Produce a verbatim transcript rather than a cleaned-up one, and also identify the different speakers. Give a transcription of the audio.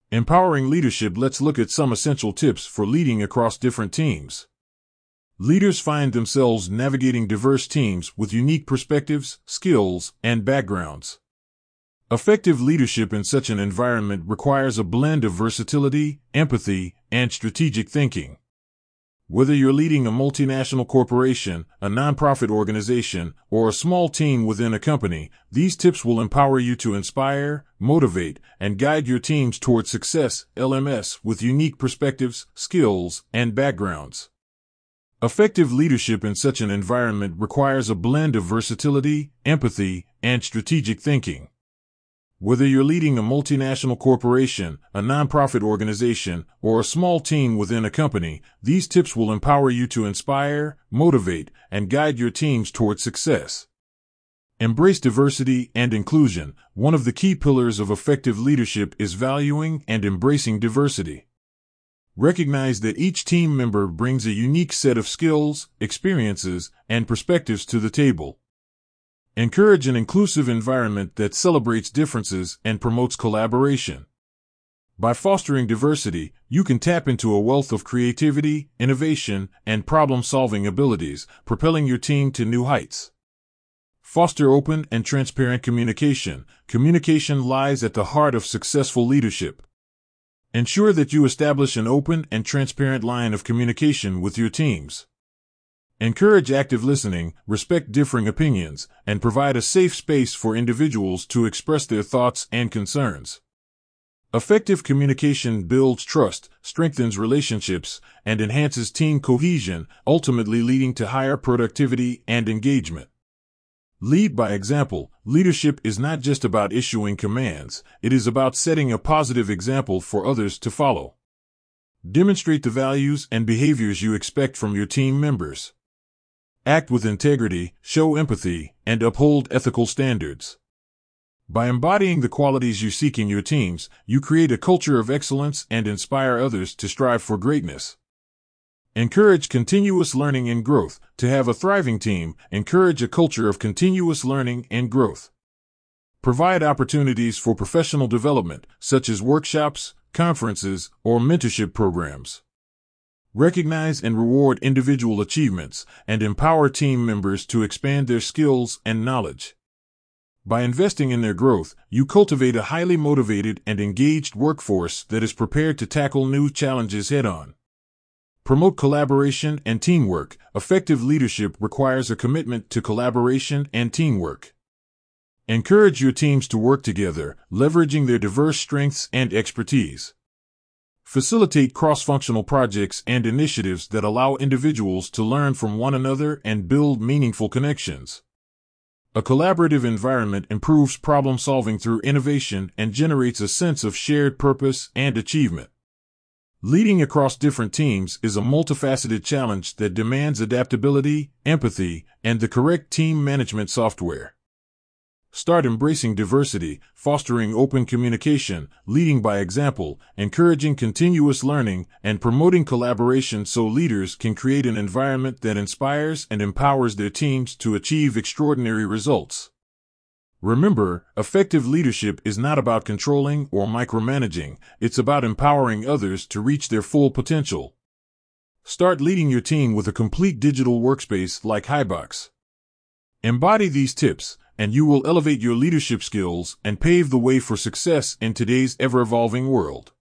Speaker 1: Empowering leadership. Let's look at some essential tips for leading across different teams. Leaders find themselves navigating diverse teams with unique perspectives, skills, and backgrounds. Effective leadership in such an environment requires a blend of versatility, empathy, and strategic thinking. Whether you're leading a multinational corporation, a nonprofit organization, or a small team within a company, these tips will empower you to inspire, motivate, and guide your teams toward success. L M S with unique perspectives, skills, and backgrounds. Effective leadership in such an environment requires a blend of versatility, empathy, and strategic thinking. Whether you're leading a multinational corporation, a nonprofit organization, or a small team within a company, these tips will empower you to inspire, motivate, and guide your teams toward success. Embrace diversity and inclusion. One of the key pillars of effective leadership is valuing and embracing diversity. Recognize that each team member brings a unique set of skills, experiences, and perspectives to the table. Encourage an inclusive environment that celebrates differences and promotes collaboration. By fostering diversity, you can tap into a wealth of creativity, innovation, and problem-solving abilities, propelling your team to new heights. Foster open and transparent communication. Communication lies at the heart of successful leadership. Ensure that you establish an open and transparent line of communication with your teams. Encourage active listening, respect differing opinions, and provide a safe space for individuals to express their thoughts and concerns. Effective communication builds trust, strengthens relationships, and enhances team cohesion, ultimately leading to higher productivity and engagement. Lead by example. Leadership is not just about issuing commands, it is about setting a positive example for others to follow. Demonstrate the values and behaviors you expect from your team members. Act with integrity, show empathy, and uphold ethical standards. By embodying the qualities you seek in your teams, you create a culture of excellence and inspire others to strive for greatness. Encourage continuous learning and growth. To have a thriving team, encourage a culture of continuous learning and growth. Provide opportunities for professional development, such as workshops, conferences, or mentorship programs. Recognize and reward individual achievements, and empower team members to expand their skills and knowledge. By investing in their growth, you cultivate a highly motivated and engaged workforce that is prepared to tackle new challenges head-on. Promote collaboration and teamwork. Effective leadership requires a commitment to collaboration and teamwork. Encourage your teams to work together, leveraging their diverse strengths and expertise. Facilitate cross-functional projects and initiatives that allow individuals to learn from one another and build meaningful connections. A collaborative environment improves problem-solving through innovation and generates a sense of shared purpose and achievement. Leading across different teams is a multifaceted challenge that demands adaptability, empathy, and the correct team management software. Start embracing diversity, fostering open communication, leading by example, encouraging continuous learning, and promoting collaboration so leaders can create an environment that inspires and empowers their teams to achieve extraordinary results. Remember, effective leadership is not about controlling or micromanaging, it's about empowering others to reach their full potential. Start leading your team with a complete digital workspace like Highbox. Embody these tips, and you will elevate your leadership skills and pave the way for success in today's ever-evolving world.